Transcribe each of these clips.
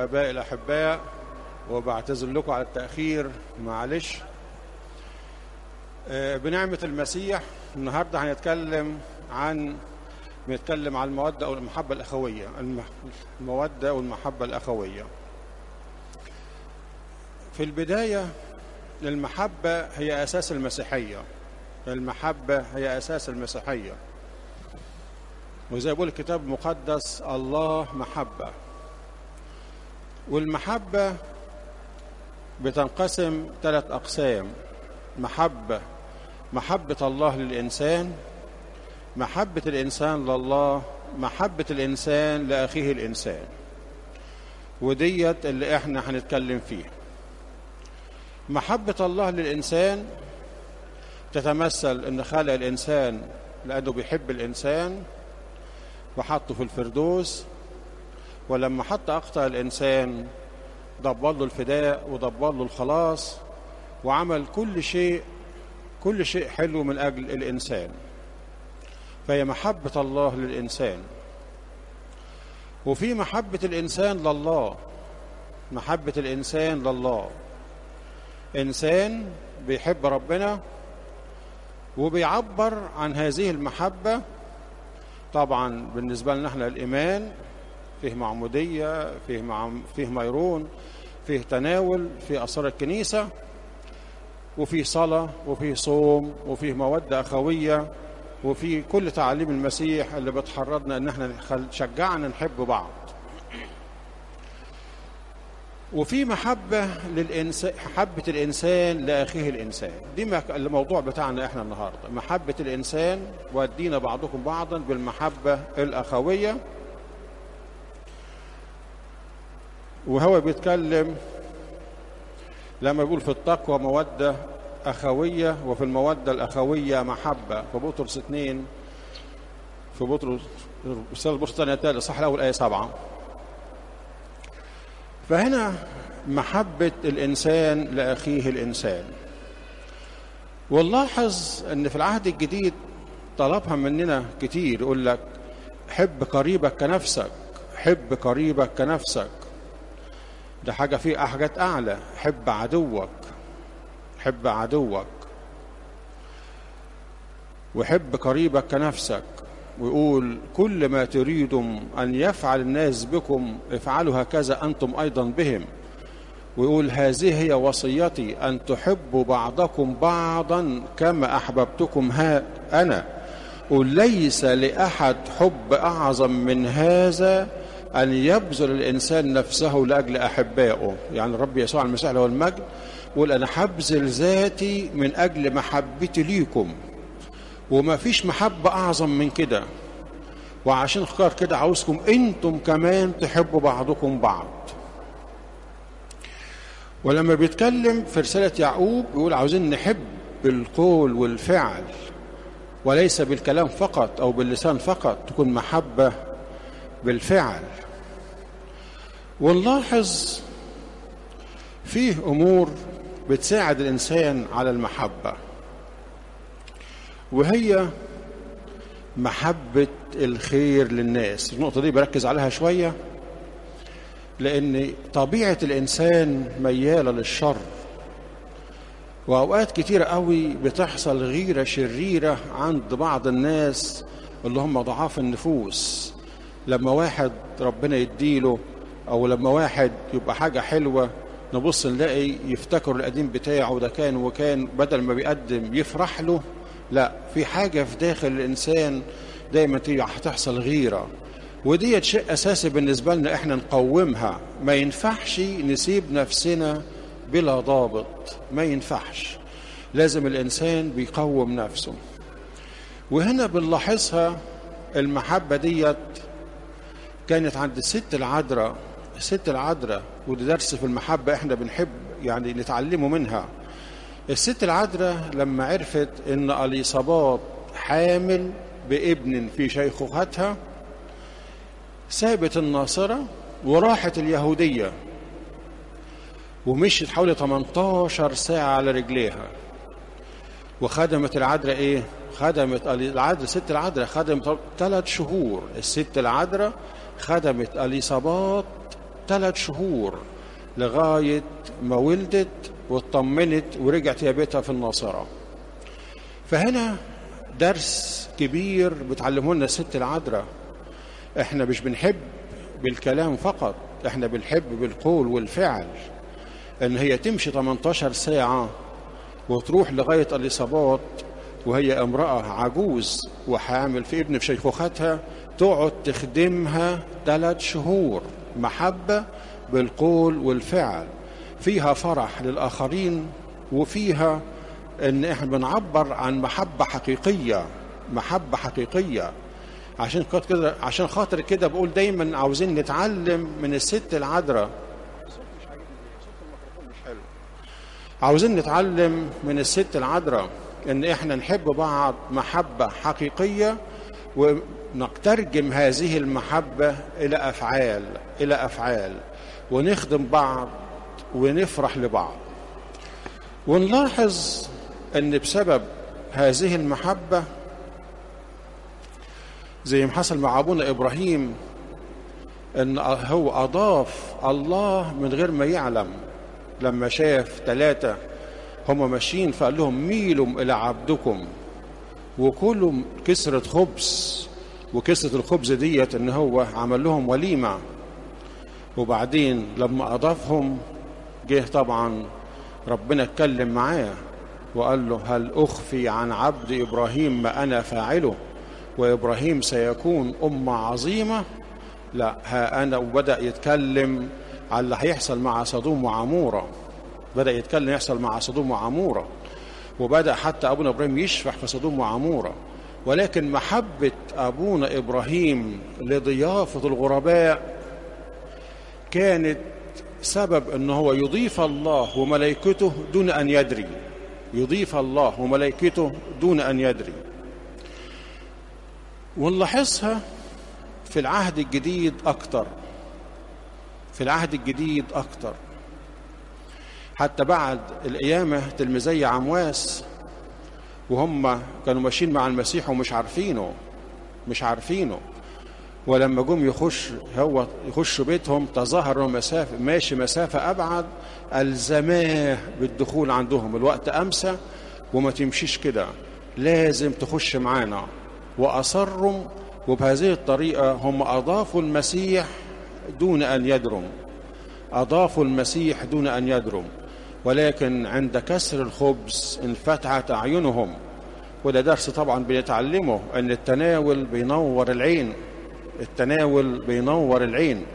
وآبائي الأحباء، وبعتذر لكم على التأخير، معلش. بنعمة المسيح النهاردة هنتكلم عن المودة أو المحبة الأخوية. المودة والمحبة الأخوية. في البداية المحبة هي أساس المسيحية. المحبة هي أساس المسيحية، وزي يقول الكتاب المقدس الله محبة. والمحبة بتنقسم 3 أقسام: محبة الله للإنسان، محبة الإنسان لله، محبة الإنسان لأخيه الإنسان. وديت اللي احنا هنتكلم فيه. محبة الله للإنسان تتمثل ان خلق الإنسان لأنه بيحب الإنسان وحطه في الفردوس، ولما حط أقطع الإنسان دبر له الفداء ودبر له الخلاص، وعمل كل شيء حلو من أجل الإنسان. فهي محبة الله للإنسان. وفي محبة الإنسان لله. محبة الإنسان لله، إنسان بيحب ربنا وبيعبر عن هذه المحبة. طبعا بالنسبة لنا احنا الإيمان فيه معمودية، فيه ميرون، فيه تناول، فيه أسرار الكنيسة، وفيه صلاة، وفيه صوم، وفيه مودة أخوية، وفيه كل تعاليم المسيح اللي بتحرضنا ان احنا تشجعنا نحب بعض. وفي محبة محبة الإنسان لأخيه الإنسان. دي الموضوع بتاعنا احنا النهاردة، محبة الإنسان، ودينا بعضكم بعضا بالمحبة الأخوية. وهو بيتكلم لما بيقول في التقوى مودة أخوية، وفي المودة الأخوية محبة. في بطرس 2، في بطرس رسالة بطرس الثانية صح الأول آية 7. فهنا محبة الإنسان لأخيه الإنسان. ونلاحظ أن في العهد الجديد طلبها مننا كتير، يقول لك حب قريبك كنفسك، حب قريبك كنفسك. ده حاجة فيه حاجات أعلى، حب عدوك، حب عدوك، وحب قريبك كنفسك. ويقول كل ما تريدم أن يفعل الناس بكم افعلوا هكذا أنتم أيضا بهم. ويقول هذه هي وصيتي أن تحبوا بعضكم بعضا كما أحببتكم أنا. وليس لأحد حب أعظم من هذا أن يبذل الإنسان نفسه لأجل أحبائه. يعني الرب يسوع المسيح له المجد يقول أنا حبذل ذاتي من أجل محبتي ليكم، وما فيش محبة أعظم من كده. وعشان خاطر كده عاوزكم أنتم كمان تحبوا بعضكم بعض. ولما بيتكلم في رسالة يعقوب يقول عاوزين نحب بالقول والفعل وليس بالكلام فقط أو باللسان فقط، تكون محبة بالفعل. ونلاحظ فيه أمور بتساعد الإنسان على المحبة، وهي محبة الخير للناس. النقطة دي بركز عليها شوية، لأن طبيعة الإنسان ميالة للشر، وأوقات كتيرة قوي بتحصل غيرة شريرة عند بعض الناس اللي هم ضعاف النفوس. لما واحد ربنا يديله، أو لما واحد يبقى حاجة حلوة، نبص نلاقي يفتكر القديم بتاعه ده كان وكان، بدل ما بيقدم يفرح له، لا، في حاجة في داخل الإنسان دايما هتحصل غيرة. ودي شيء أساسي بالنسبة لنا احنا نقومها. ما ينفعش نسيب نفسنا بلا ضابط، ما ينفعش. لازم الإنسان بيقوم نفسه. وهنا بنلاحظها المحبة ديت كانت عند الست العذراء. الست العذراء، وده درس في المحبة احنا بنحب يعني نتعلمه منها. الست العذراء لما عرفت ان اليصابات حامل بابن في شيخوختها، سابت الناصرة وراحت اليهودية، ومشيت حوالي 18 ساعة على رجليها. وخدمت العذراء ايه؟ خدمت العذراء، ست العذراء خدمت 3 شهور. الست العذراء خدمت اليصابات 3 شهور لغاية ما ولدت واطمنت ورجعت يا بيتها في الناصرة. فهنا درس كبير بتعلمه لنا الست العذراء. احنا مش بنحب بالكلام فقط، احنا بنحب بالقول والفعل. ان هي تمشي 18 ساعة وتروح لغاية اليصابات وهي امرأة عجوز وحامل في ابن في شيخوختها، تقعد تخدمها 3 شهور. محبة بالقول والفعل، فيها فرح للآخرين، وفيها ان احنا بنعبر عن محبة حقيقية، محبة حقيقية. عشان خاطر كده بقول دايما عاوزين نتعلم من الست العذراء. عاوزين نتعلم من الست العذراء ان احنا نحب بعض محبة حقيقية، ونترجم هذه المحبة الى افعال ونخدم بعض ونفرح لبعض. ونلاحظ ان بسبب هذه المحبة زي ما حصل مع ابونا ابراهيم، ان هو اضاف الله من غير ما يعلم. لما شاف 3 هم ماشيين فقال لهم ميلوا الى عبدكم وكلوا كسرة خبز، وكسرة الخبز ديت ان هو عمل لهم وليمة. وبعدين لما اضافهم جه طبعا ربنا اتكلم معاه وقال له هل اخفي عن عبد ابراهيم ما انا فاعله، وابراهيم سيكون امة عظيمة؟ لا، ها انا. وبدأ يتكلم على اللي هيحصل مع سدوم وعمورة، بدأ يتكلم يحصل مع سدوم وعمورة، وبدأ حتى ابونا ابراهيم يشفح في سدوم وعمورة. ولكن محبة ابونا ابراهيم لضيافة الغرباء كانت سبب ان هو يضيف الله وملائكته دون ان يدري، يضيف الله وملائكته دون ان يدري. ونلاحظها في العهد الجديد اكتر، في العهد الجديد اكتر. حتى بعد القيامة تلميذي عمواس وهم كانوا ماشيين مع المسيح ومش عارفينه، ولما جم يخشوا بيتهم تظاهروا ماشي مسافة أبعد، ألزماه بالدخول عندهم. الوقت أمسى وما تمشيش كده، لازم تخش معانا. وأصروا، وبهذه الطريقة هم أضافوا المسيح دون أن يدروا، أضافوا المسيح دون أن يدروا. ولكن عند كسر الخبز انفتحت أعينهم. وده درس طبعا بنتعلمه، أن التناول بينور العين، التناول بينور العين.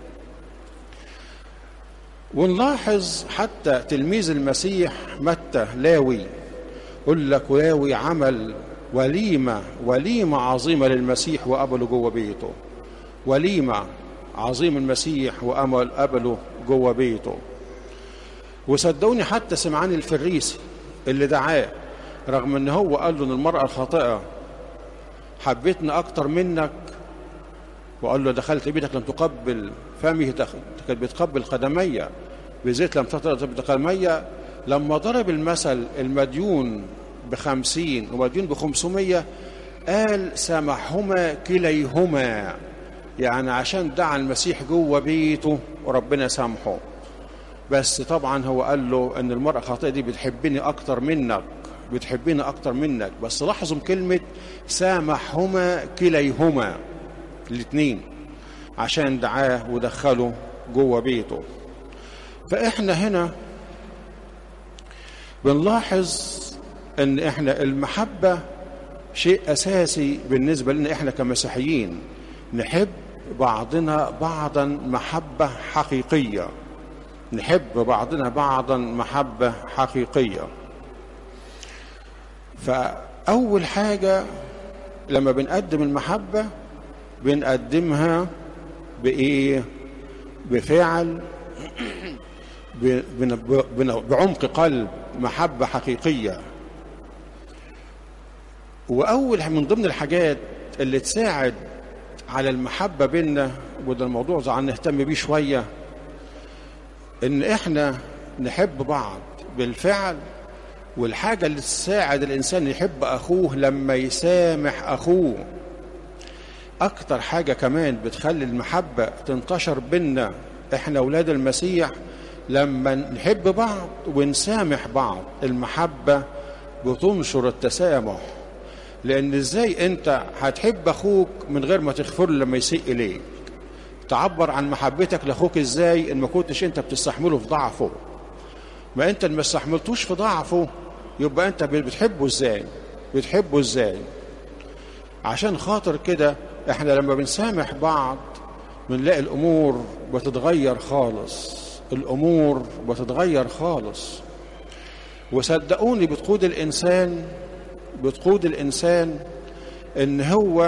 ونلاحظ حتى تلميذ المسيح متى لاوي، يقول لك لاوي عمل وليمة عظيمة للمسيح وقبله جوه بيته، وليمة عظيم المسيح وقبله جوه بيته. وصدقوني حتى سمعان الفريسي اللي دعاه، رغم ان هو قال له ان المرأة الخاطئة حبيتنا اكتر منك، وقال له دخلت بيتك لم تقبل فمه، كانت بتقبل قدمي بزيت لم تقبل قدمي. لما ضرب المثل المديون ب50 ومديون ب500، قال سامحهما كليهما، يعني عشان دعا المسيح جوه بيته وربنا سامحه. بس طبعا هو قال له ان المرأة خاطئة دي بتحبني اكتر منك، بتحبني اكتر منك. بس لاحظوا كلمة سامحهما كليهما، الاثنين، عشان دعاه ودخله جوه بيته. فاحنا هنا بنلاحظ ان احنا المحبة شيء اساسي بالنسبة لنا احنا كمسيحيين، نحب بعضنا بعضا محبة حقيقية، نحب بعضنا بعضا محبة حقيقية. فأول حاجة لما بنقدم المحبة بنقدمها بإيه؟ بفعل، بعمق قلب، محبة حقيقية. وأول من ضمن الحاجات اللي تساعد على المحبة بيننا، وده الموضوع زعل نهتم بيه شوية، إن إحنا نحب بعض بالفعل. والحاجة اللي تساعد الإنسان يحب أخوه لما يسامح أخوه. أكتر حاجة كمان بتخلي المحبة تنتشر بيننا احنا اولاد المسيح لما نحب بعض ونسامح بعض. المحبة بتنشر التسامح، لان ازاي انت هتحب اخوك من غير ما تغفر له لما يسيء اليك؟ تعبر عن محبتك لاخوك ازاي ان ما كنتش انت بتستحمله في ضعفه؟ ما انت ما استحملتوش في ضعفه، يبقى انت بتحبه ازاي؟ بتحبه ازاي؟ عشان خاطر كده احنا لما بنسامح بعض بنلاقي الامور بتتغير خالص، الامور بتتغير خالص. وصدقوني بتقود الانسان ان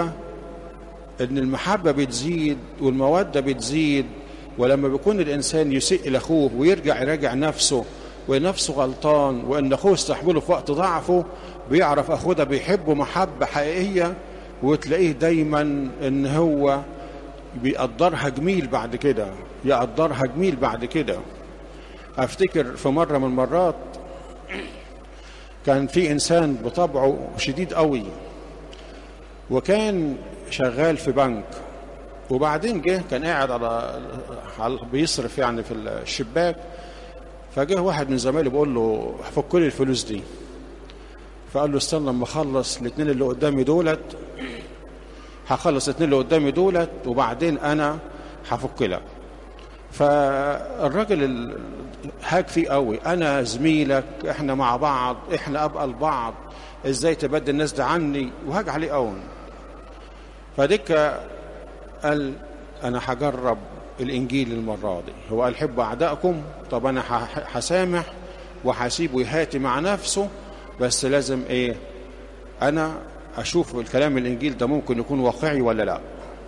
المحبة بتزيد والمودة بتزيد. ولما بيكون الانسان يسيء لاخوه ويرجع يراجع نفسه ونفسه غلطان وان اخوه استحمله في وقت ضعفه، بيعرف اخوه ده بيحبه محبة حقيقية، وتلاقيه دايما ان هو بيقدرها جميل بعد كده، يقدرها جميل بعد كده. افتكر في مرة من المرات كان في انسان بطبعه شديد قوي، وكان شغال في بنك، وبعدين جه كان قاعد على بيصرف يعني في الشباك، فجه واحد من زمايله بيقول له فك لي الفلوس دي. فقال له استنى لما اخلص الاثنين اللي قدامي دولت، هخلص الاثنين اللي قدامي دولت وبعدين انا هفك لك. فالراجل هاج فيه قوي، انا زميلك، احنا مع بعض، احنا ابقى لبعض، ازاي تبدل الناس ده عني؟ وهاج عليه قوي. فديك قال انا هجرب الانجيل المره دي. هو قال حبوا اعدائكم، طب انا هسامح وهسيبه يهاتي مع نفسه، بس لازم ايه؟ انا اشوف الكلام الانجيل ده ممكن يكون واقعي ولا لا.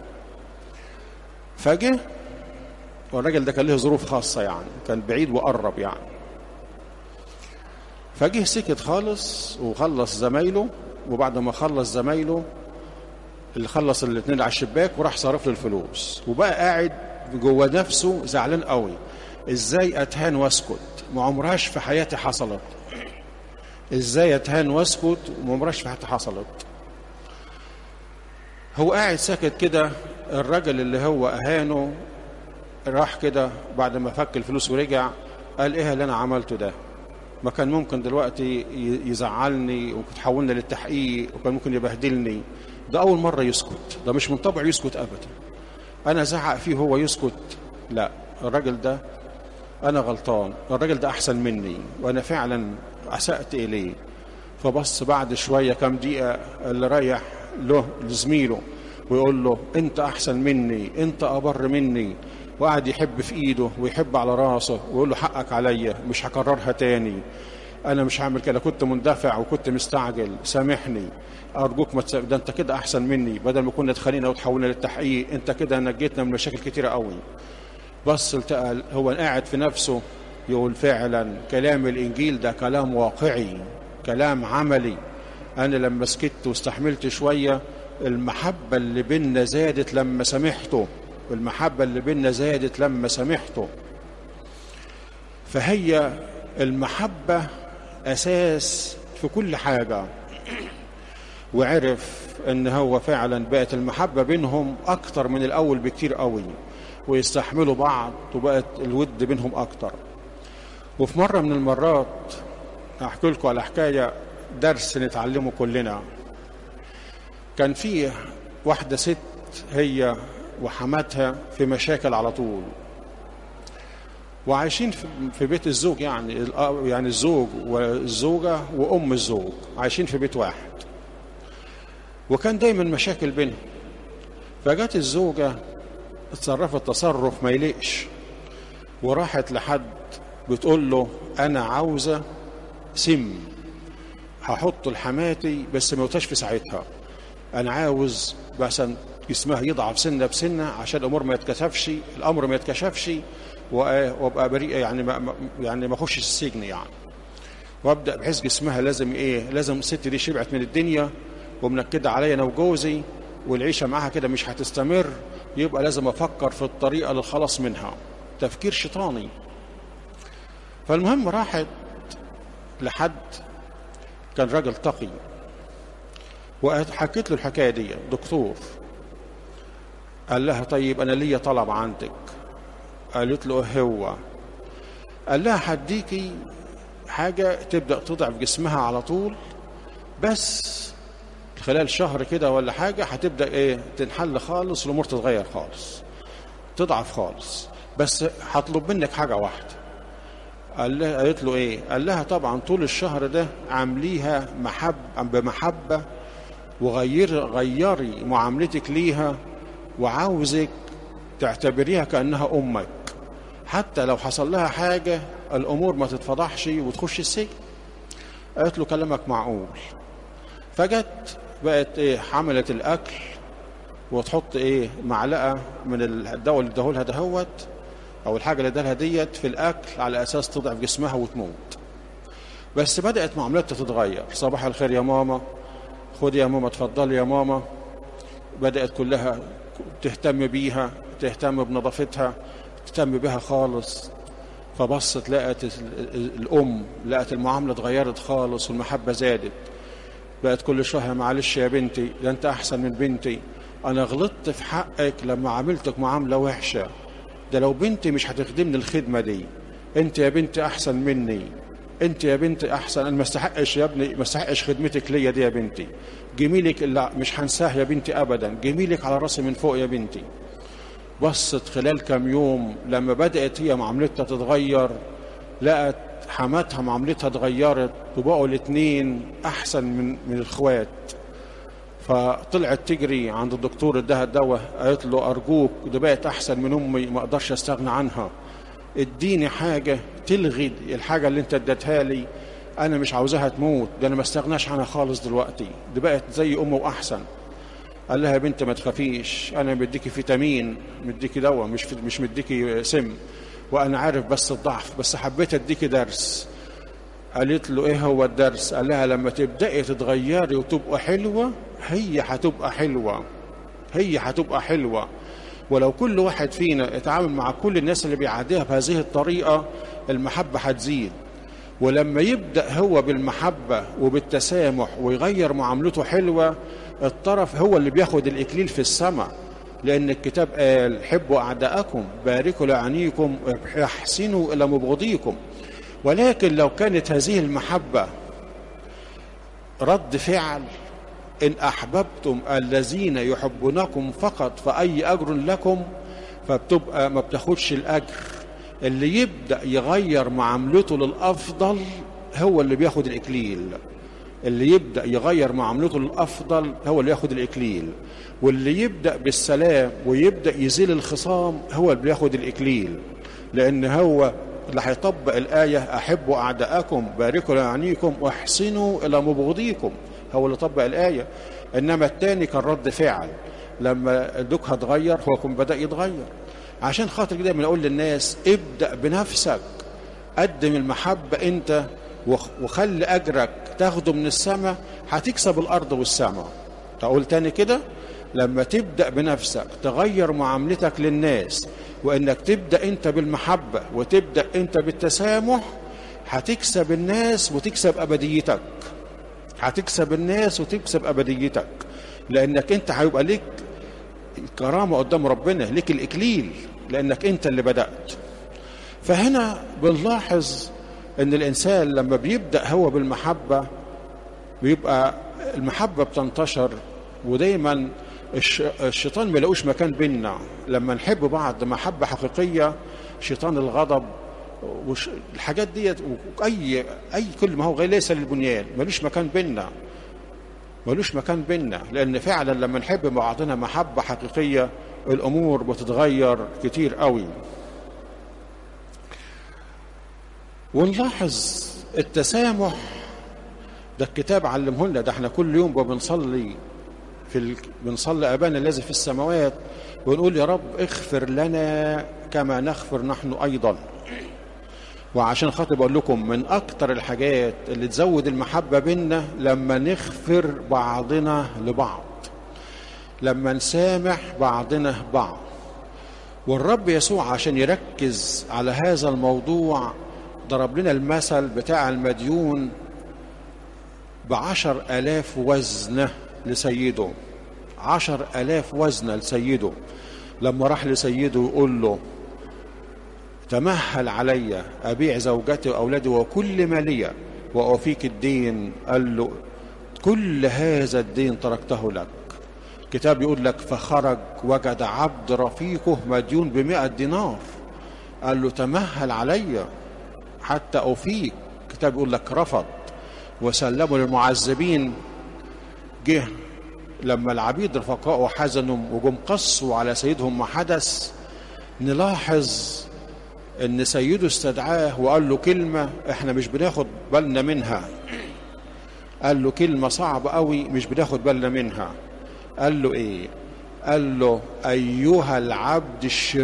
فجه والراجل ده كان له ظروف خاصه، يعني كان بعيد وقرب يعني. فجه سكت خالص وخلص زمايله، وبعد ما خلص زمايله اللي خلص الاثنين على الشباك وراح صرف له الفلوس، وبقى قاعد جوه نفسه زعلان قوي. ازاي اتهان واسكت؟ ما عمرهاش في حياتي حصلت. ازاي اتهان واسكت وما عمرهاش في حياتي حصلت؟ هو قاعد ساكت كده. الراجل اللي هو اهانه راح كده بعد ما فك الفلوس ورجع قال ايه اللي انا عملته ده؟ ما كان ممكن دلوقتي يزعلني وتحولنا للتحقيق، وكان ممكن يبهدلني. ده اول مره يسكت، ده مش من طبعه يسكت ابدا. انا زعق فيه هو يسكت؟ لا، الراجل ده انا غلطان، الراجل ده احسن مني وانا فعلا اسأت اليه. فبص بعد شويه كام دقيقه اللي رايح له لزميله ويقول له انت احسن مني، انت ابر مني، وقعد يحب في ايده ويحب على راسه ويقول له حقك عليا، مش هكررها تاني، انا مش هعمل كده، كنت مندفع وكنت مستعجل، سامحني ارجوك. ما ده انت كده احسن مني، بدل ما كنا اتخانقنا وتحولنا للتحقيق، انت كده نجيتنا من مشاكل كتيره قوي. بص التقى هو قاعد في نفسه يقول فعلا كلام الانجيل ده كلام واقعي، كلام عملي. انا لما سكت واستحملت شويه، المحبه اللي بينا زادت لما سامحته، المحبه اللي بينا زادت لما سامحته. فهي المحبه اساس في كل حاجه. وعرف ان هو فعلا بقت المحبه بينهم اكتر من الاول بكتير قوي، ويستحملوا بعض، وبقت الود بينهم اكتر. وفي مره من المرات احكي لكم على حكايه درس نتعلمه كلنا. كان فيه واحده ست هي وحماتها في مشاكل على طول، وعايشين في بيت الزوج، يعني الزوج والزوجه وام الزوج عايشين في بيت واحد، وكان دايما مشاكل بينهم. فجت الزوجه اتصرفت تصرف ما يليقش، وراحت لحد بتقول له انا عاوزه سم هحطه لحماتي بس ما يوتاش في ساعتها، انا عاوز بس جسمها يضعف سنه بسنه عشان الامر ما يتكشفش وابقى بريء، يعني ما اخشش السجن يعني، وابدا بحيث جسمها لازم الست دي شبعت من الدنيا ومنكده عليا انا وجوزي، والعيشه معاها كده مش هتستمر، يبقى لازم افكر في الطريقه للخلاص منها. تفكير شيطاني. فالمهم راحت لحد كان راجل تقي، وحكيت له الحكايه دي. دكتور قال لها طيب انا ليا طلب عندك. قالت له إيه هو؟ قال لها هديكي حاجة تبدأ تضعف جسمها على طول، بس خلال شهر كده ولا حاجة هتبدأ إيه تنحل خالص، الأمور تتغير خالص، تضعف خالص، بس هطلب منك حاجة واحدة. قالت له إيه؟ قال لها طبعا طول الشهر ده عامليها بمحبة، وغيري معاملتك ليها، وعاوزك تعتبريها كأنها أمك، حتى لو حصل لها حاجة الأمور ما تتفضحش وتخش السجن. قالت له كلامك معقول. فجت بقت إيه عملت الأكل، وتحط إيه معلقة من الدواء اللي اداهولها دهوت أو الحاجة اللي ادالها ديت في الأكل على أساس تضعف جسمها وتموت. بس بدأت معاملتها تتغير. صباح الخير يا ماما، خدي يا ماما، اتفضلي يا ماما. بدأت كلها تهتم بيها، تهتم بنظافتها، تهتم بها خالص. فبصت لقت الأم، لقت المعاملة اتغيرت خالص والمحبة زادت. بقت كل شوية معلش يا بنتي، ده انت أحسن من بنتي، أنا غلطت في حقك لما عاملتك معاملة وحشة، ده لو بنتي مش هتخدمني الخدمة دي، انت يا بنتي أحسن مني، انت يا بنتي أحسن، أنا ما استحقش يا ابني، ما استحقش خدمتك ليا دي يا بنتي، جميلك اللي مش هنساه يا بنتي أبدا، جميلك على راسي من فوق يا بنتي. بصت خلال كام يوم لما بدأت هي معاملتها تتغير، لقت حماتها معاملتها اتغيرت، وبقوا الاتنين أحسن من الإخوات. فطلعت تجري عند الدكتور اداها الدواء، قالت له أرجوك ده بقت أحسن من أمي، ما أقدرش أستغنى عنها، اديني حاجة تلغي الحاجة اللي انت اديتها لي، أنا مش عاوزاها تموت، ده أنا ما استغناش عنها خالص دلوقتي، دي بقت زي أمه وأحسن. قال لها يا بنت ما تخافيش، أنا مديكي فيتامين، مديكي دواء، مش مديكي سم، وأنا عارف بس الضعف، بس حبيت أديكي درس. قالت له إيه هو الدرس؟ قال لها لما تبدأي تتغيري وتبقى حلوة، هي هتبقى حلوة، هي هتبقى حلوة. ولو كل واحد فينا يتعامل مع كل الناس اللي بيعاديها بهذه الطريقة، المحبة هتزيد. ولما يبدأ هو بالمحبة وبالتسامح ويغير معاملته حلوة، الطرف هو اللي بياخد الإكليل في السماء، لأن الكتاب قال حبوا أعداءكم، باركوا لعينيكم، احسنوا إلى مبغضيكم. ولكن لو كانت هذه المحبة رد فعل، إن أحببتم الذين يحبونكم فقط فأي أجر لكم، فبتبقى ما بتاخدش الأجر. اللي يبدأ يغير معاملته للأفضل هو اللي بياخد الإكليل، اللي يبدأ يغير معاملته للأفضل هو اللي ياخد الإكليل، واللي يبدأ بالسلام ويبدأ يزيل الخصام هو اللي بياخد الإكليل، لأن هو اللي هيطبق الآية أحبوا أعداءكم، باركوا لعينيكم، واحسنوا إلى مبغضيكم، هو اللي طبق الآية. إنما التاني كان رد فعل، لما دوك هتغير هو كان بدأ يتغير. عشان خاطر كده بنقول للناس ابدأ بنفسك، قدم المحبة أنت، وخلي أجرك تاخده من السماء، هتكسب الأرض والسماء. تقول تاني كده، لما تبدأ بنفسك تغير معاملتك للناس، وإنك تبدأ أنت بالمحبة وتبدأ أنت بالتسامح، هتكسب الناس وتكسب أبديتك، هتكسب الناس وتكسب أبديتك، لأنك أنت هيبقى لك الكرامة قدام ربنا، لك الإكليل، لأنك أنت اللي بدأت. فهنا بنلاحظ أن الإنسان لما بيبدأ هو بالمحبة، بيبقى المحبة بتنتشر، ودايما الشيطان ما يلاقوش مكان بيننا. لما نحب بعض محبة حقيقية، شيطان الغضب والحاجات ديت وأي كل ما هو غير ليس للبنيان ملوش مكان بيننا، ملوش مكان بيننا، لأن فعلا لما نحب بعضنا محبة حقيقية الأمور بتتغير كتير قوي. ونلاحظ التسامح ده الكتاب علمه لنا، ده احنا كل يوم بنصلي بنصلي أبانا الذي في السماوات، ونقول يا رب اغفر لنا كما نغفر نحن أيضا. وعشان خاطر بقول لكم من أكتر الحاجات اللي تزود المحبة بيننا لما نغفر بعضنا لبعض، لما نسامح بعضنا بعض. والرب يسوع عشان يركز على هذا الموضوع ضرب لنا المثل بتاع المديون ب10,000 وزنة لسيده، 10,000 وزنة لسيده. لما راح لسيده يقول له تمهل علي أبيع زوجتي وأولادي وكل ما لي وأوفيك الدين. قال له كل هذا الدين تركته لك. الكتاب يقول لك فخرج وجد عبد رفيقه مديون ب100 دينار. قال له تمهل علي حتى أوفيك. الكتاب يقول لك رفض وسلموا للمعذبين. جه لما العبيد رفقاء حزنوا وجم قصوا على سيدهم ما حدث، نلاحظ ان سيده استدعاه وقال له كلمة احنا مش بناخد بالنا منها. قال له كلمة صعبة قوي مش بناخد بالنا منها. قال له ايه؟ قال له ايها العبد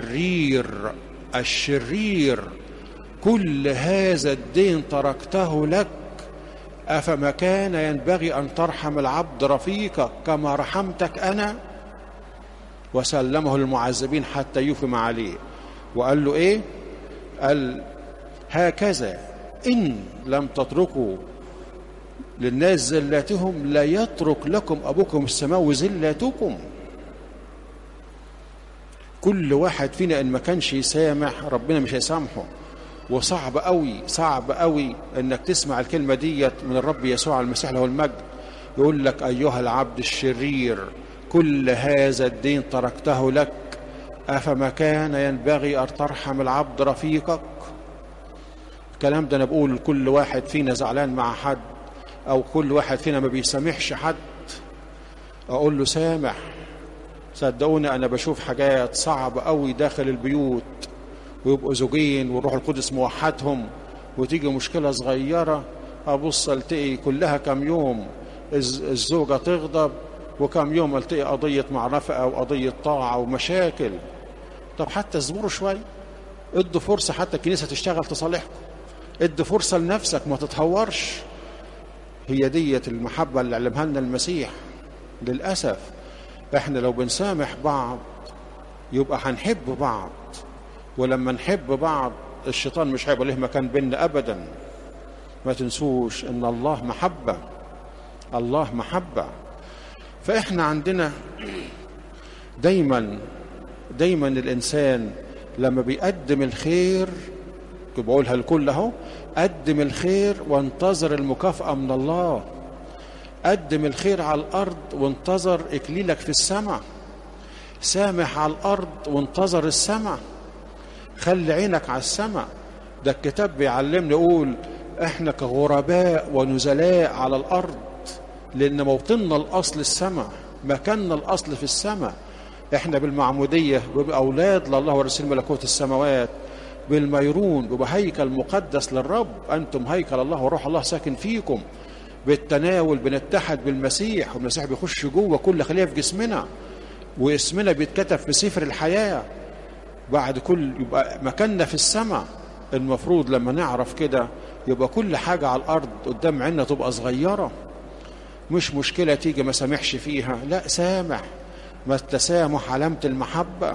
الشرير كل هذا الدين تركته لك، أفما كان ينبغي أن ترحم العبد رفيقك كما رحمتك أنا؟ وسلمه للمعذبين حتى يفهم عليه. وقال له إيه؟ قال هكذا إن لم تتركوا للناس زلاتهم لا يترك لكم أبوكم السماوي زلاتكم. كل واحد فينا إن ما كانش يسامح ربنا مش هيسامحه. وصعب قوي انك تسمع الكلمة ديت من الرب يسوع المسيح له المجد. يقول لك ايها العبد الشرير كل هذا الدين تركته لك، افما كان ينبغي ان ترحم العبد رفيقك؟ الكلام ده انا بقول كل واحد فينا زعلان مع حد او كل واحد فينا ما بيسامحش حد اقول له سامح. صدقوني انا بشوف حاجات صعبة قوي داخل البيوت، ويبقوا زوجين والروح القدس موحدهم، وتيجي مشكلة صغيرة أبص التقي كلها كم يوم الزوجة تغضب وكم يوم التقي قضية معرفة أو قضية طاعة ومشاكل. طب حتى اصبروا شوية، ادوا فرصة حتى الكنيسة تشتغل تصالحكم، ادوا فرصة لنفسك ما تتهورش. هي دية المحبة اللي علمها لنا المسيح. للأسف احنا لو بنسامح بعض يبقى هنحب بعض، ولما نحب بعض الشيطان مش هيبقى له مكان بيننا ابدا. ما تنسوش ان الله محبة، الله محبة. فاحنا عندنا دايما الانسان لما بيقدم الخير، بقولها الكل اهو، قدم الخير وانتظر المكافأة من الله. قدم الخير على الارض وانتظر اكليلك في السماء. سامح على الارض وانتظر السماء. خلي عينك على السماء. ده الكتاب بيعلمنا يقول احنا كغرباء ونزلاء على الارض، لان موطننا الاصل السماء، مكاننا الاصل في السماء. احنا بالمعمودية بيبقى اولاد لله ورسول ملكوت السماوات. بالميرون بيبقى هيكل مقدس للرب، انتم هيكل الله وروح الله ساكن فيكم. بالتناول بنتحد بالمسيح، والمسيح بيخش جوه كل خلية في جسمنا، واسمنا بيتكتب في سفر الحياة. بعد كل يبقى مكاننا في السماء. المفروض لما نعرف كده يبقى كل حاجة على الأرض قدام عيننا تبقى صغيرة. مش مشكلة تيجي ما سامحش فيها، لا سامح. ما التسامح علامة المحبة،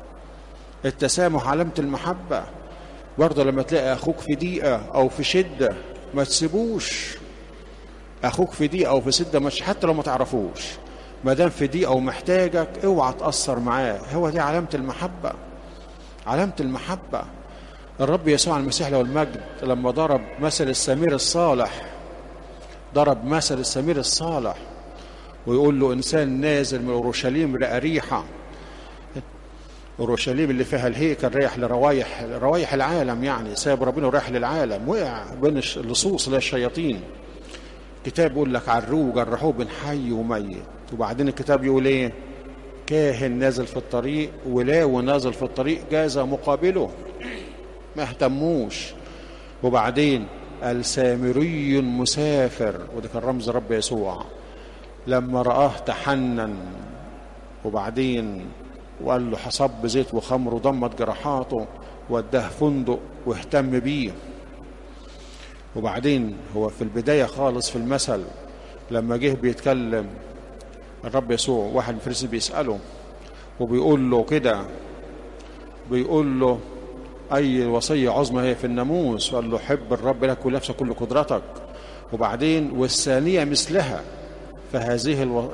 التسامح علامة المحبة. برضه لما تلاقي أخوك في ضيقة أو في شدة ما تسيبوش. أخوك في ضيقة أو في شدة مش حتى لو ما تعرفوش، ما دام في ضيقة ومحتاجك اوعى تأثر معاه. هو دي علامة المحبة، علامة المحبة. الرب يسوع المسيح له المجد لما ضرب مثل السمير الصالح، ضرب مثل السمير الصالح ويقول له إنسان نازل من أورشليم لأريحة. أورشليم اللي فيها الهيكل رايح لروايح العالم، يعني ساب ربنا ورايح للعالم، وقع بين اللصوص للشياطين. الكتاب يقول لك عروه جرحوه بين حي وميت. وبعدين الكتاب يقول ايه؟ كاهن نازل في الطريق ولاوي نازل في الطريق جاز مقابله، ما اهتموش. وبعدين السامري مسافر، وده كان رمز رب يسوع، لما رآه تحنن، وبعدين وقال له حصب زيت وخمر وضمت جراحاته واداه فندق واهتم بيه. وبعدين هو في البداية خالص في المثل لما جه بيتكلم الرب يسوع، واحد من الفريسيين بيسأله وبيقول له كده، بيقول له أي وصية عظمى هي في الناموس؟ وقال له حب الرب لك ولنفسك كل قدرتك. وبعدين والثانية مثلها، فهذه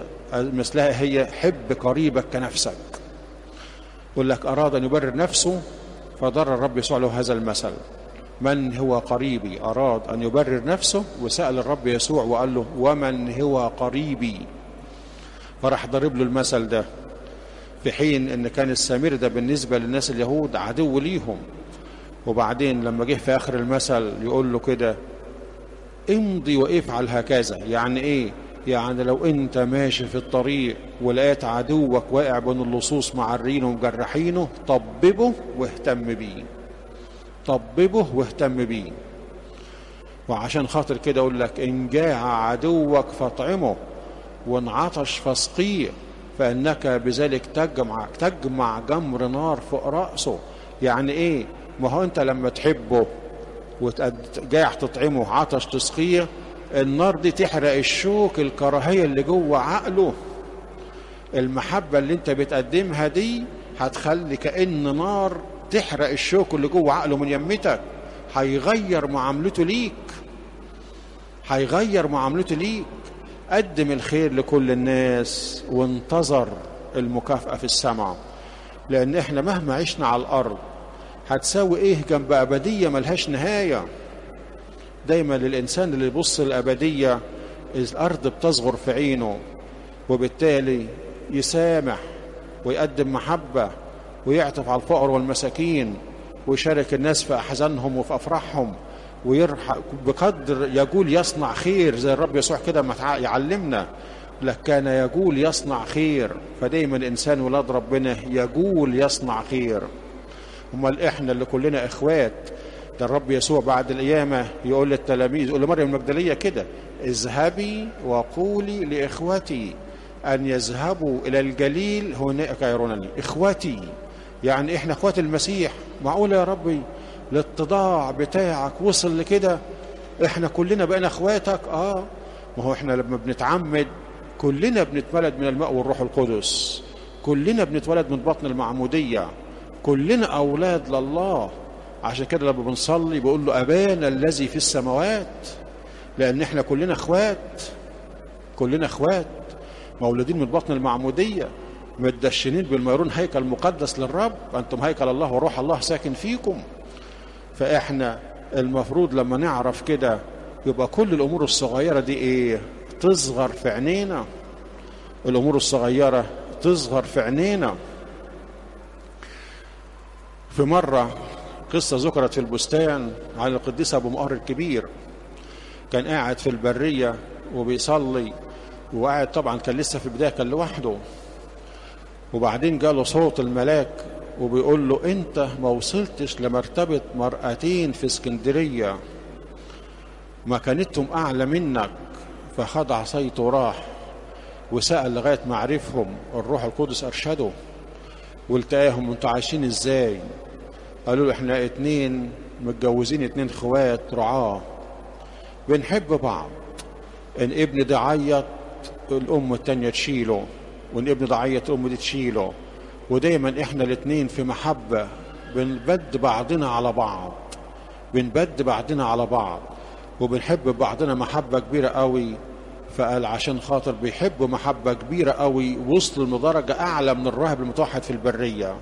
مثلها هي حب قريبك كنفسك. يقول لك أراد أن يبرر نفسه فضر الرب يسوع له هذا المثل: من هو قريبي؟ أراد أن يبرر نفسه وسأل الرب يسوع وقال له: ومن هو قريبي؟ فراح ضرب له المثل ده، في حين ان كان السامري ده بالنسبة للناس اليهود عدو ليهم. وبعدين لما جه في آخر المثل يقول له كده: امضي وافعل هكذا. يعني ايه؟ يعني لو انت ماشي في الطريق ولقيت عدوك واقع بين اللصوص معرينه ومجرحينه، طببه واهتم بيه، طببه واهتم بيه. وعشان خاطر كده اقول لك: ان جاع عدوك فاطعمه، وان عطش فاسقيه، فانك بذلك تجمع جمر نار فوق رأسه. يعني ايه؟ ما هو انت لما تحبه وجاع تطعمه، عطش تسقيه، النار دي تحرق الشوك، الكراهية اللي جوه عقله. المحبة اللي انت بتقدمها دي هتخلي كأن نار تحرق الشوك اللي جوه عقله من يمتك. هيغير معاملته ليك، هيغير معاملته ليك. قدم الخير لكل الناس وانتظر المكافأة في السماء. لأن احنا مهما عشنا على الأرض هتساوي ايه جنب أبدية ملهاش نهاية. دايما للإنسان اللي يبص الأبدية الأرض بتصغر في عينه، وبالتالي يسامح ويقدم محبة ويعطف على الفقر والمساكين ويشارك الناس في أحزانهم وفي أفراحهم، ويرحق بقدر يقول يصنع خير، زي الرب يسوع كده ما يعلمنا: لك كان يقول يصنع خير. فدايما الإنسان ولاد ربنا يقول يصنع خير. امال احنا اللي كلنا اخوات. ده الرب يسوع بعد القيامة يقول للتلاميذ، يقول لمريم المجدلية كده: اذهبي وقولي لإخوتي أن يذهبوا إلى الجليل هناك يرونني. إخوتي يعني إحنا إخوات المسيح. معقولة يا ربي الاتضاع بتاعك وصل لكده؟ إحنا كلنا بقينا إخواتك. ما هو إحنا لما بنتعمد كلنا بنتولد من الماء والروح القدس، كلنا بنتولد من بطن المعمودية، كلنا أولاد لله. عشان كده لما بنصلي بقول له: أبانا الذي في السماوات. لأن إحنا كلنا إخوات، كلنا إخوات مولودين من بطن المعمودية، متدشنين بالميرون هيكل مقدس للرب، أنتم هيكل الله وروح الله ساكن فيكم. فإحنا المفروض لما نعرف كده يبقى كل الأمور الصغيرة دي إيه؟ تصغر في عينينا. الأمور الصغيرة تصغر في عينينا. في مرة قصة ذكرت في البستان عن القديس أبو مقر الكبير. كان قاعد في البرية وبيصلي، وقاعد طبعا كان لسه في البداية، كان لوحده. وبعدين جاله صوت الملاك وبيقول له: انت ما وصلتش لمرتبة مرأتين في اسكندرية مكانتهم اعلى منك. فخد عصايته وراح وسأل لغاية ما عرفهم. الروح القدس ارشده والتقاهم: انتوا عايشين ازاي؟ قالوا له: احنا 2 متجوزين، 2 اخوات رعاة، بنحب بعض. ان ابن ده عيط الام التانية تشيله، وان ابن ده عيط الام دي تشيله. ودايما احنا 2 في محبة، بنبد بعضنا على بعض، بنبد بعضنا على بعض، وبنحب بعضنا محبة كبيرة قوي. فقال عشان خاطر بيحبوا محبة كبيرة قوي وصلوا لدرجة أعلى من الراهب المتوحد في البرية.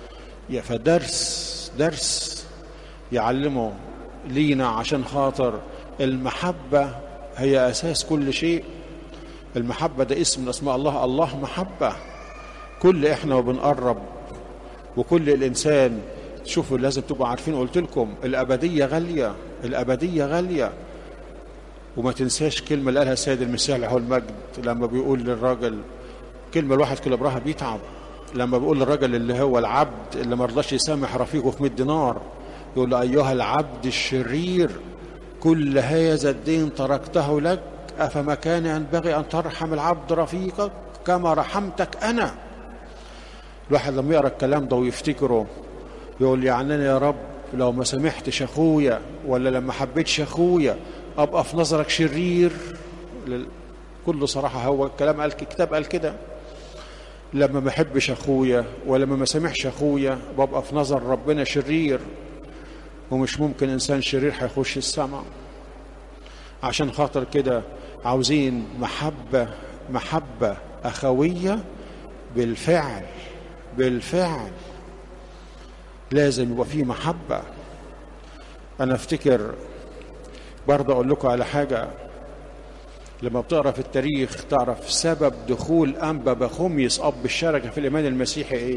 فدرس يعلمه لينا، عشان خاطر المحبة هي أساس كل شيء. المحبة ده اسم من أسماء الله، الله محبة. كل إحنا وبنقرب، وكل الإنسان شوفوا لازم تبقوا عارفين، قلت لكم الأبدية غالية، الأبدية غالية. وما تنساش كلمة اللي قالها السيد المسيح له المجد لما بيقول للراجل كلمة الواحد كل براها بيتعب، لما بيقول للراجل اللي هو العبد اللي ما رضاش يسامح رفيقه في 100 دينار، يقول له: أيها العبد الشرير، كل هذا الدين تركته لك، أفما كان ينبغي أن ترحم العبد رفيقك كما رحمتك أنا؟ الواحد لما يقرأ الكلام ده ويفتكره يقول: يعني أنا يا رب لو ما سامحتش أخويا ولا لما حبيتش أخويا أبقى في نظرك شرير؟ كل صراحة هو الكلام قال، الكتاب قال كده. لما ما أحبش أخويا ولما ما سامحش أخويا ببقى في نظر ربنا شرير، ومش ممكن إنسان شرير هيخش السماء. عشان خاطر كده عاوزين محبة أخوية بالفعل. لازم يبقى فيه محبة. أنا أفتكر برضه أقول لكم على حاجة، لما بتقرأ في التاريخ تعرف سبب دخول أنبا بخوميس أب الشركة في الإيمان المسيحي إيه؟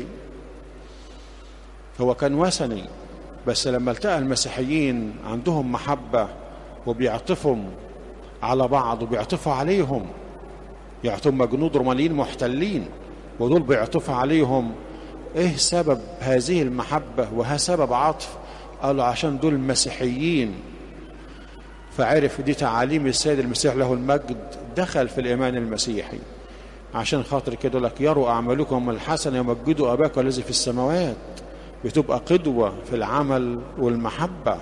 هو كان وثني، بس لما التقى المسيحيين عندهم محبة وبيعطفوا على بعض وبيعطفوا عليهم، يعطوا جنود رومانيين محتلين ودول بيعطفوا عليهم، ايه سبب هذه المحبة وها سبب عطف؟ قالوا عشان دول مسيحيين. فعرف دي تعاليم السيد المسيح له المجد، دخل في الإيمان المسيحي. عشان خاطر كده لك يروا أعمالكم الحسنة يمجدوا أباكم الذي في السماوات، بتبقى قدوة في العمل والمحبة.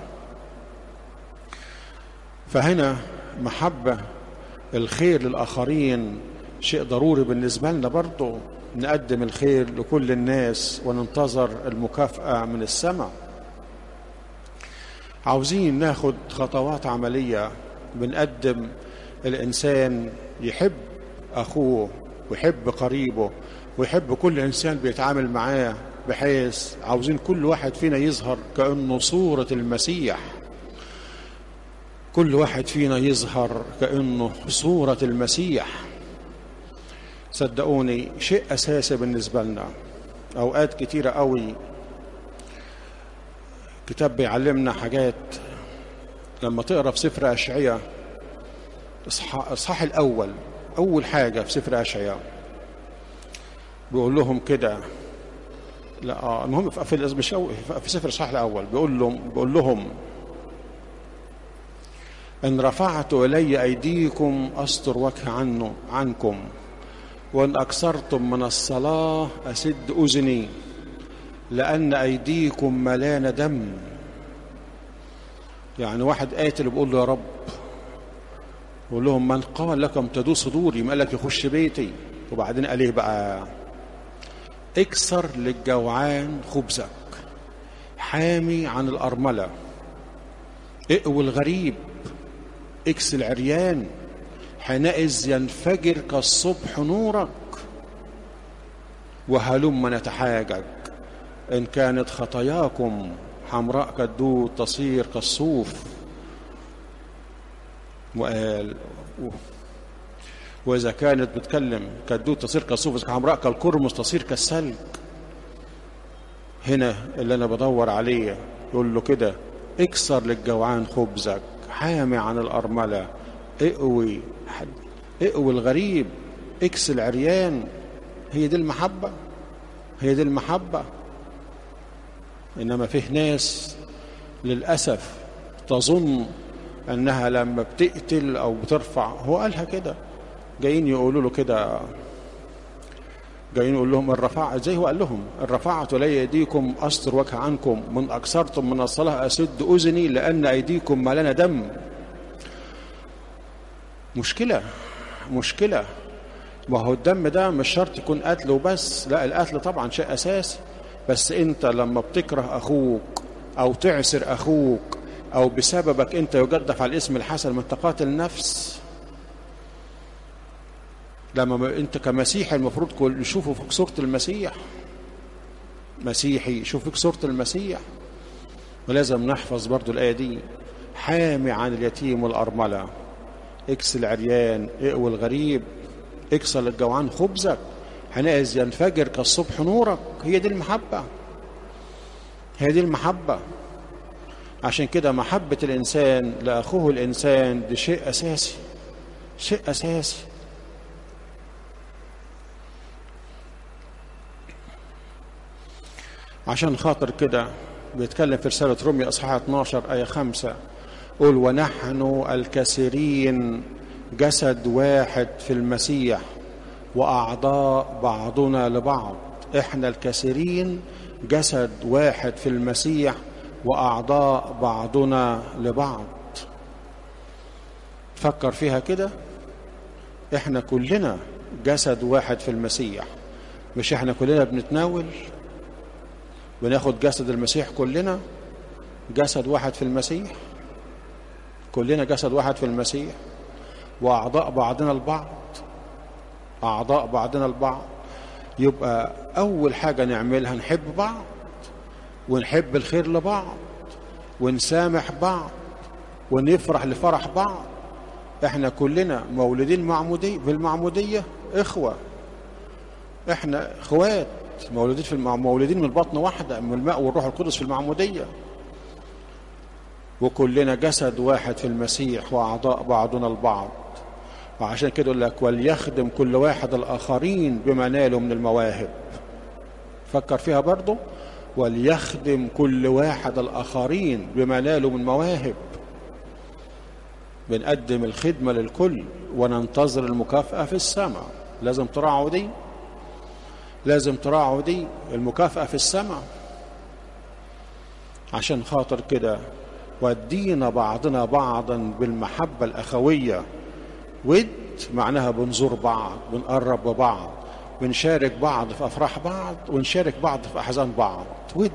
فهنا محبة الخير للآخرين شيء ضروري بالنسبة لنا، برضو نقدم الخير لكل الناس وننتظر المكافأة من السماء. عاوزين ناخد خطوات عملية، بنقدم الإنسان يحب أخوه ويحب قريبه ويحب كل إنسان بيتعامل معاه، بحيث عاوزين كل واحد فينا يظهر كأنه صورة المسيح. كل واحد فينا يظهر كأنه صورة المسيح. صدقوني شيء أساسي بالنسبة لنا. أوقات كتيرة قوي كتاب بيعلمنا حاجات. لما تقرأ في سفر أشعياء إصحاح الأول، أول حاجة في سفر أشعياء بيقول لهم كده، لا المهم في سفر الإصحاح الأول بيقول لهم إن رفعت إلي أيديكم أستر وجه عنكم، وإن أكثرتم من الصلاة أسد أذني، لأن أيديكم ملان دم. يعني واحد قاتل بيقول له يا رب، بيقول لهم من قال لكم تدوس صدوري؟ ما قال لك يخش بيتي؟ وبعدين قال ايه بقى؟ اكسر للجوعان خبزك، حامي عن الأرملة، اقوي الغريب، اكس العريان، حينئذ ينفجر كالصبح نورك، وهلم نتحاجج، إن كانت خطاياكم حمراء كالدود تصير كالصوف. وقال وإذا كانت بتكلم كالدود تصير كالصوف، حمراء كالقرمز تصير كالثلج. هنا اللي أنا بدور عليه يقول له كده اكسر للجوعان خبزك، حامي عن الأرملة، اقوي الغريب، اكس العريان. هي دي المحبة، هي دي المحبة. إنما فيه ناس للأسف تظن أنها لما بتقتل أو بترفع، هو قالها كده، جايين يقولوا له كده، جايين يقول لهم الرفاعة زي هو قال لهم إن رفعت إلي أيديكم أستر وجه عنكم، من أكثرتم من الصلاة أسد أذني، لأن أيديكم ملانة دم. مشكلة. ما هو الدم ده مش شرط يكون قتل وبس، لا القتل طبعا شيء أساسي، بس أنت لما بتكره أخوك أو تعسر أخوك أو بسببك أنت يجدف على الاسم الحسن من تقاتل نفس. لما أنت كمسيحي المفروض كل يشوفوا فيك صورة المسيح، مسيحي يشوف فيك صورة المسيح. ولازم نحفظ برضو الآية دي، حامي عن اليتيم والأرملة، اكس العريان، اقوي الغريب، اكسر للجوعان خبزك، حينئذ ينفجر كالصبح نورك. هي دي المحبة، هي دي المحبة. عشان كده محبة الإنسان لأخوه الإنسان دي شيء أساسي، شيء أساسي. عشان خاطر كده بيتكلم في رسالة رومية أصحاح 12 آية 5، قل ونحن الكثيرين جسد واحد في المسيح وأعضاء بعضنا لبعض. إحنا الكثيرين جسد واحد في المسيح وأعضاء بعضنا لبعض. فكر فيها كده، إحنا كلنا جسد واحد في المسيح. مش إحنا كلنا بنتناول بناخد جسد المسيح، كلنا جسد واحد في المسيح، كلنا جسد واحد في المسيح وأعضاء بعضنا البعض، أعضاء بعضنا البعض. يبقى أول حاجة نعملها نحب بعض، ونحب الخير لبعض ونسامح بعض ونفرح لفرح بعض. احنا كلنا مولودين بالمعمودية اخوة، احنا اخوات مولودين من بطن واحدة، من الماء والروح القدس في المعمودية، وكلنا جسد واحد في المسيح وأعضاء بعضنا البعض. وعشان كده يقول لك وليخدم كل واحد الآخرين بما ناله من المواهب. فكر فيها برضو، وليخدم كل واحد الآخرين بما ناله من مواهب. بنقدم الخدمة للكل وننتظر المكافأة في السماء. لازم تراعوا دي، لازم تراعوا دي، المكافأة في السماء. عشان خاطر كده ودينا بعضنا بعضا بالمحبة الأخوية. ود معناها بنزور بعض، بنقرب ببعض، بنشارك بعض في أفراح بعض ونشارك بعض في أحزان بعض. ود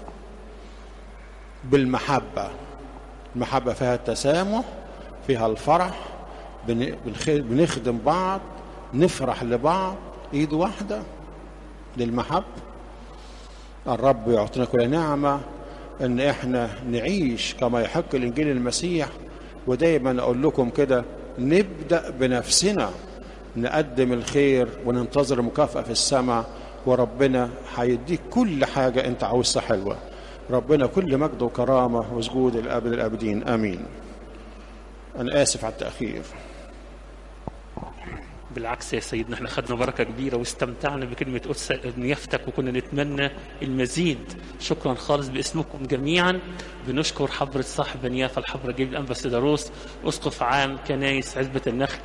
بالمحبة. المحبة فيها التسامح، فيها الفرح، بنخدم بعض، نفرح لبعض، ايد واحدة للمحبة. الرب يعطينا كل نعمة ان احنا نعيش كما يحق الانجيل المسيح. ودايما اقول لكم كده، نبدأ بنفسنا، نقدم الخير وننتظر المكافأة في السماء، وربنا هيديك كل حاجة انت عاوزها حلوة. ربنا كل مجد وكرامة وسجود الأبد الأبدين، آمين. أنا آسف على التأخير. بالعكس يا سيدنا، احنا خدنا بركة كبيرة واستمتعنا بكلمة قدس نيافتك، وكنا نتمنى المزيد. شكرا خالص باسمكم جميعا. بنشكر حضرة صاحب نيافة الحضرة جيل الأنبا سيداروس، أسقف عام كنايس عزبة النخل.